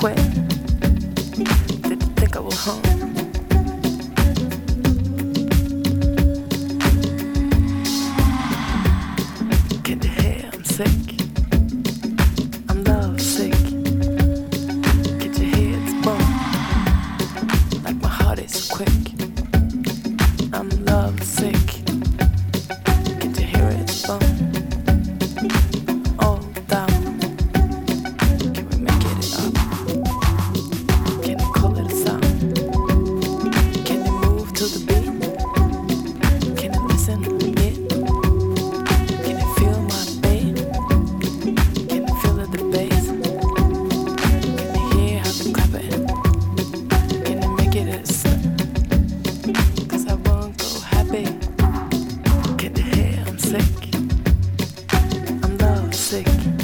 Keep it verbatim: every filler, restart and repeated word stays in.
quit? Did you think I was home? Can you hear I'm sick? I'm love sick. Can you hear it's bump? Like my heart is quick. I'm love sick. Can you hear it's bump? All down. Can we make it up? Can you call it a sound? Can you move to the beat? Can you listen to it? Can you feel my beat? Can you feel the bass? Can you hear how they clap it? Can you make it a step? Cause I won't go happy. Can you hear I'm sick? I'm love sick.